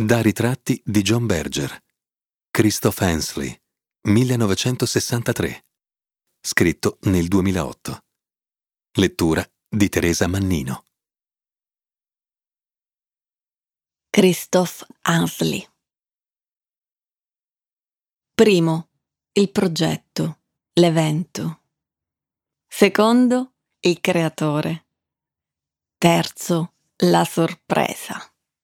Da ritratti di John Berger. Christoph Hensley, 1963. Scritto nel 2008. Lettura di Teresa Mannino. Christoph Hensley. Primo, il progetto, l'evento. Secondo, il creatore. Terzo, la sorpresa.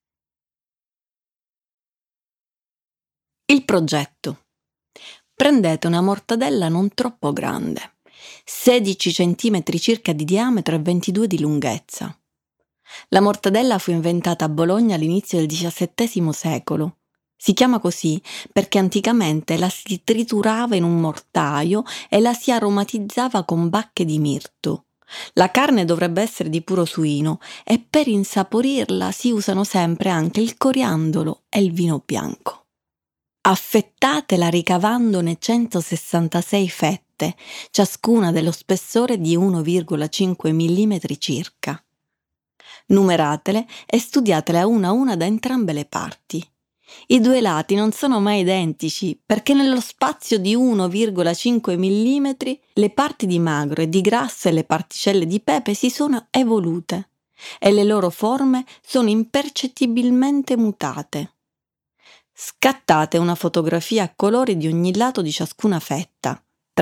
Il progetto. Prendete una mortadella non troppo grande, 16 cm circa di diametro e 22 di lunghezza. La mortadella fu inventata a Bologna all'inizio del XVII secolo. Si chiama così perché anticamente la si triturava in un mortaio e la si aromatizzava con bacche di mirto. La carne dovrebbe essere di puro suino e per insaporirla si usano sempre anche il coriandolo e il vino bianco. Affettatela ricavandone 166 fette, ciascuna dello spessore di 1,5 mm circa. Numeratele e studiatele a una da entrambe le parti. I due lati non sono mai identici perché nello spazio di 1,5 mm le parti di magro e di grasso e le particelle di pepe si sono evolute e le loro forme sono impercettibilmente mutate. Scattate una fotografia a colori di ogni lato di ciascuna fetta,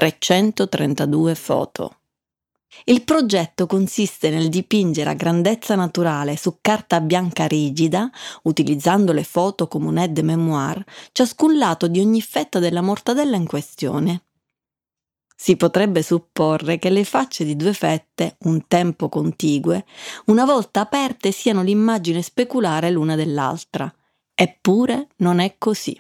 332 foto. Il progetto consiste nel dipingere a grandezza naturale su carta bianca rigida, utilizzando le foto come un aide-mémoire, ciascun lato di ogni fetta della mortadella in questione. Si potrebbe supporre che le facce di due fette, un tempo contigue, una volta aperte siano l'immagine speculare l'una dell'altra. Eppure non è così.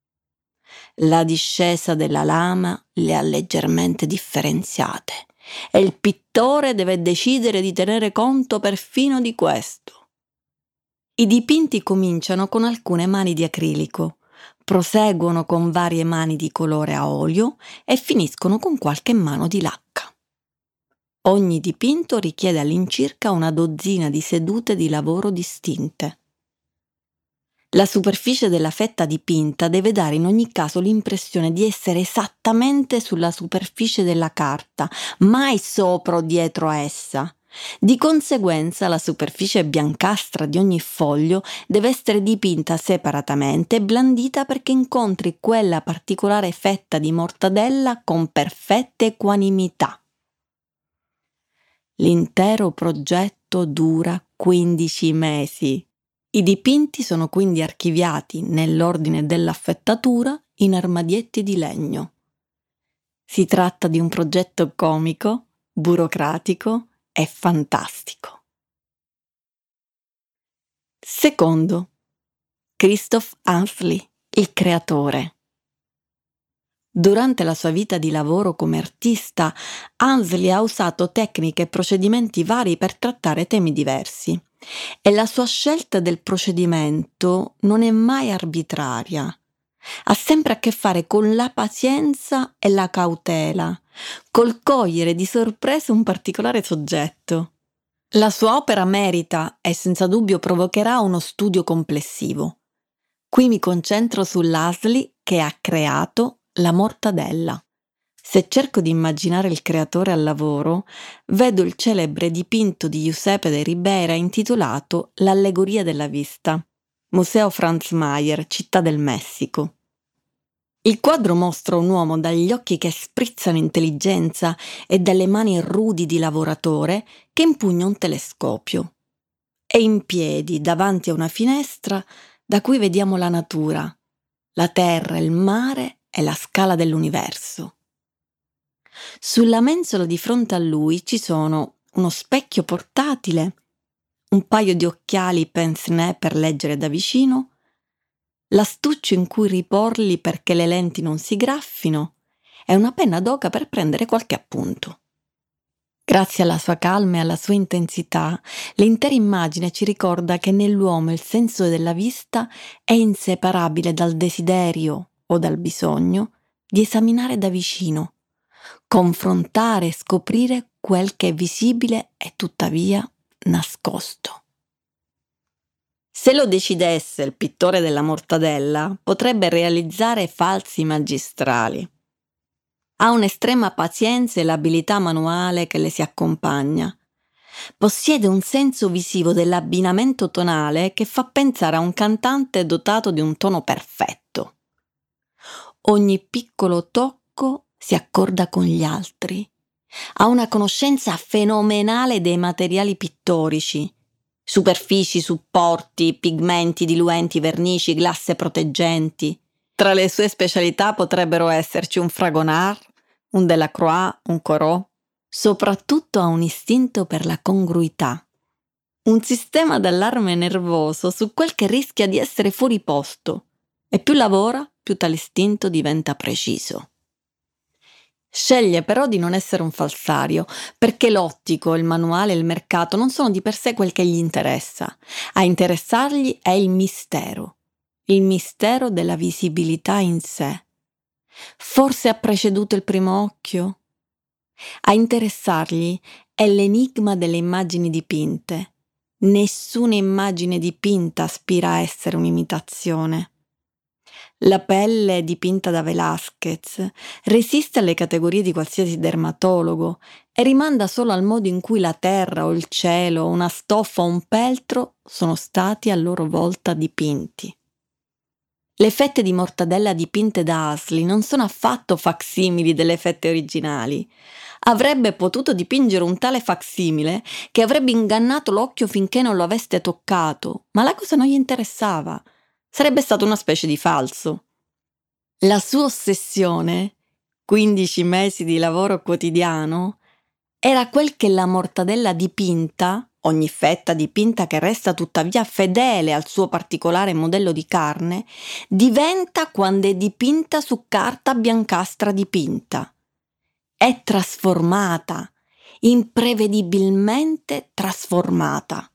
La discesa della lama le ha leggermente differenziate e il pittore deve decidere di tenere conto perfino di questo. I dipinti cominciano con alcune mani di acrilico, proseguono con varie mani di colore a olio e finiscono con qualche mano di lacca. Ogni dipinto richiede all'incirca una dozzina di sedute di lavoro distinte. La superficie della fetta dipinta deve dare in ogni caso l'impressione di essere esattamente sulla superficie della carta, mai sopra o dietro a essa. Di conseguenza la superficie biancastra di ogni foglio deve essere dipinta separatamente e blandita perché incontri quella particolare fetta di mortadella con perfetta equanimità. L'intero progetto dura 15 mesi. I dipinti sono quindi archiviati nell'ordine dell'affettatura in armadietti di legno. Si tratta di un progetto comico, burocratico e fantastico. Secondo, Christoph Hensley, il creatore. Durante la sua vita di lavoro come artista, Hensley ha usato tecniche e procedimenti vari per trattare temi diversi. E la sua scelta del procedimento non è mai arbitraria. Ha sempre a che fare con la pazienza e la cautela, col cogliere di sorpresa un particolare soggetto. La sua opera merita e senza dubbio provocherà uno studio complessivo. Qui mi concentro sull'Hensley che ha creato la mortadella. Se cerco di immaginare il creatore al lavoro, vedo il celebre dipinto di Giuseppe de Ribera intitolato L'allegoria della vista, Museo Franz Mayer, Città del Messico. Il quadro mostra un uomo dagli occhi che sprizzano intelligenza e dalle mani rudi di lavoratore che impugna un telescopio. È in piedi davanti a una finestra da cui vediamo la natura, la terra, il mare e la scala dell'universo. Sulla mensola di fronte a lui ci sono uno specchio portatile, un paio di occhiali pince-nez per leggere da vicino, l'astuccio in cui riporli perché le lenti non si graffino e una penna d'oca per prendere qualche appunto. Grazie alla sua calma e alla sua intensità, l'intera immagine ci ricorda che nell'uomo il senso della vista è inseparabile dal desiderio o dal bisogno di esaminare da vicino, confrontare e scoprire quel che è visibile e tuttavia nascosto. Se lo decidesse il pittore della mortadella, potrebbe realizzare falsi magistrali. Ha un'estrema pazienza e l'abilità manuale che le si accompagna. Possiede un senso visivo dell'abbinamento tonale che fa pensare a un cantante dotato di un tono perfetto. Ogni piccolo tocco si accorda con gli altri. Ha una conoscenza fenomenale dei materiali pittorici, superfici, supporti, pigmenti, diluenti, vernici, glasse proteggenti. Tra le sue specialità potrebbero esserci un Fragonard, un Delacroix, un Corot. Soprattutto ha un istinto per la congruità, un sistema d'allarme nervoso su quel che rischia di essere fuori posto, e più lavora, più tale istinto diventa preciso. Sceglie però di non essere un falsario, perché l'ottico, il manuale e il mercato non sono di per sé quel che gli interessa. A interessargli è il mistero della visibilità in sé. Forse ha preceduto il primo occhio? A interessargli è l'enigma delle immagini dipinte. Nessuna immagine dipinta aspira a essere un'imitazione. La pelle dipinta da Velázquez resiste alle categorie di qualsiasi dermatologo e rimanda solo al modo in cui la terra o il cielo, una stoffa o un peltro sono stati a loro volta dipinti. Le fette di mortadella dipinte da Asli non sono affatto facsimili delle fette originali. Avrebbe potuto dipingere un tale facsimile che avrebbe ingannato l'occhio finché non lo aveste toccato, ma la cosa non gli interessava. Sarebbe stato una specie di falso. La sua ossessione, 15 mesi di lavoro quotidiano, era quel che la mortadella dipinta, ogni fetta dipinta che resta tuttavia fedele al suo particolare modello di carne, diventa quando è dipinta su carta biancastra dipinta. È trasformata, imprevedibilmente trasformata.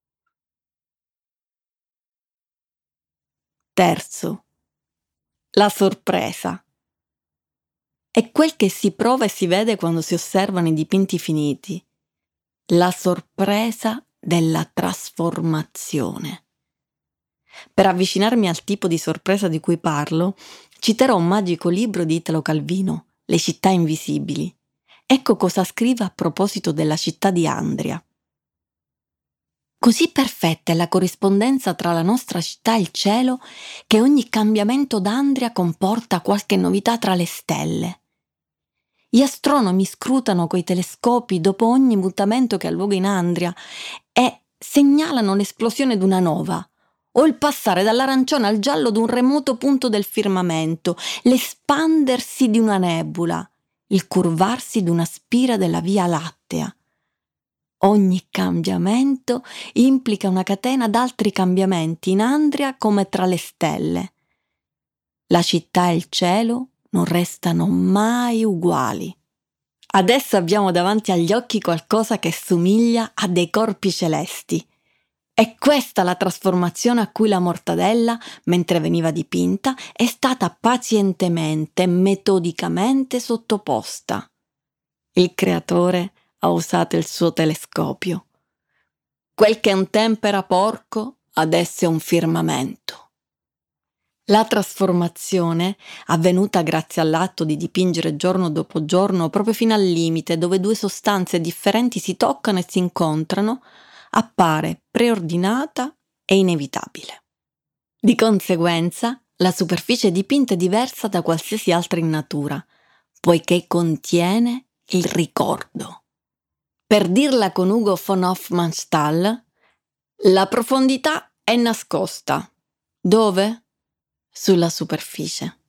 Terzo, la sorpresa. È quel che si prova e si vede quando si osservano i dipinti finiti. La sorpresa della trasformazione. Per avvicinarmi al tipo di sorpresa di cui parlo, citerò un magico libro di Italo Calvino, Le città invisibili. Ecco cosa scrive a proposito della città di Andria. Così perfetta è la corrispondenza tra la nostra città e il cielo che ogni cambiamento d'Andria comporta qualche novità tra le stelle. Gli astronomi scrutano coi telescopi dopo ogni mutamento che ha luogo in Andria e segnalano l'esplosione di una nova, o il passare dall'arancione al giallo di un remoto punto del firmamento, l'espandersi di una nebula, il curvarsi di una spira della Via Lattea. Ogni cambiamento implica una catena d'altri cambiamenti in Andria come tra le stelle. La città e il cielo non restano mai uguali. Adesso abbiamo davanti agli occhi qualcosa che somiglia a dei corpi celesti. È questa la trasformazione a cui la mortadella, mentre veniva dipinta, è stata pazientemente e metodicamente sottoposta. Il creatore ha usato il suo telescopio. Quel che un tempo era porco, adesso è un firmamento. La trasformazione, avvenuta grazie all'atto di dipingere giorno dopo giorno proprio fino al limite dove due sostanze differenti si toccano e si incontrano, appare preordinata e inevitabile. Di conseguenza, la superficie dipinta è diversa da qualsiasi altra in natura, poiché contiene il ricordo. Per dirla con Ugo von Hofmannsthal, la profondità è nascosta. Dove? Sulla superficie.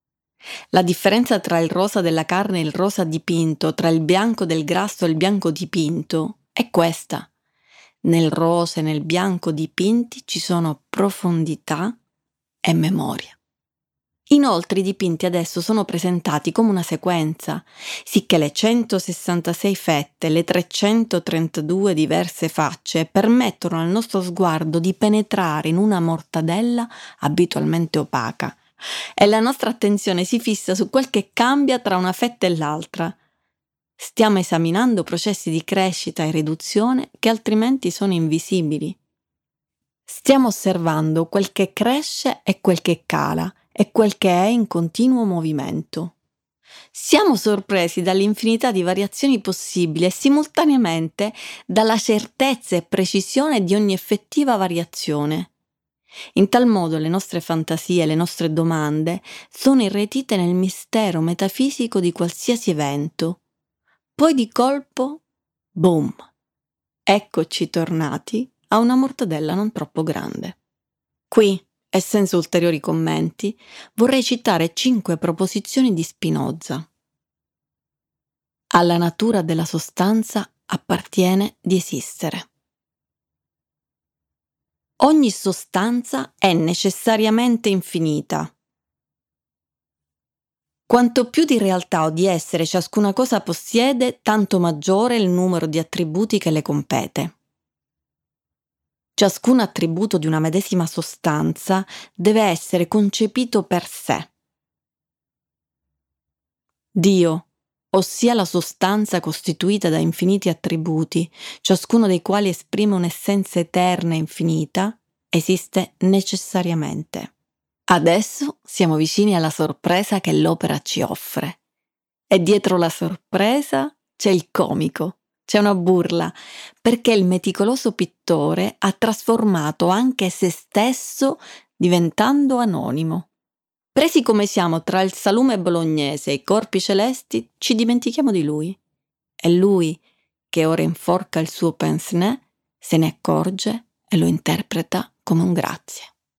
La differenza tra il rosa della carne e il rosa dipinto, tra il bianco del grasso e il bianco dipinto, è questa. Nel rosa e nel bianco dipinti ci sono profondità e memoria. Inoltre i dipinti adesso sono presentati come una sequenza, sicché le 166 fette, le 332 diverse facce permettono al nostro sguardo di penetrare in una mortadella abitualmente opaca e la nostra attenzione si fissa su quel che cambia tra una fetta e l'altra. Stiamo esaminando processi di crescita e riduzione che altrimenti sono invisibili. Stiamo osservando quel che cresce e quel che cala e quel che è in continuo movimento. Siamo sorpresi dall'infinità di variazioni possibili e simultaneamente dalla certezza e precisione di ogni effettiva variazione. In tal modo le nostre fantasie e le nostre domande sono irretite nel mistero metafisico di qualsiasi evento. Poi di colpo, boom! Eccoci tornati a una mortadella non troppo grande. Qui, e senza ulteriori commenti, vorrei citare 5 proposizioni di Spinoza. Alla natura della sostanza appartiene di esistere. Ogni sostanza è necessariamente infinita. Quanto più di realtà o di essere ciascuna cosa possiede, tanto maggiore è il numero di attributi che le compete. Ciascun attributo di una medesima sostanza deve essere concepito per sé. Dio, ossia la sostanza costituita da infiniti attributi, ciascuno dei quali esprime un'essenza eterna e infinita, esiste necessariamente. Adesso siamo vicini alla sorpresa che l'opera ci offre. E dietro la sorpresa c'è il comico, c'è una burla, perché il meticoloso pittore ha trasformato anche se stesso diventando anonimo. Presi come siamo tra il salume bolognese e i corpi celesti, ci dimentichiamo di lui. E lui, che ora inforca il suo pince-nez, se ne accorge e lo interpreta come un grazie.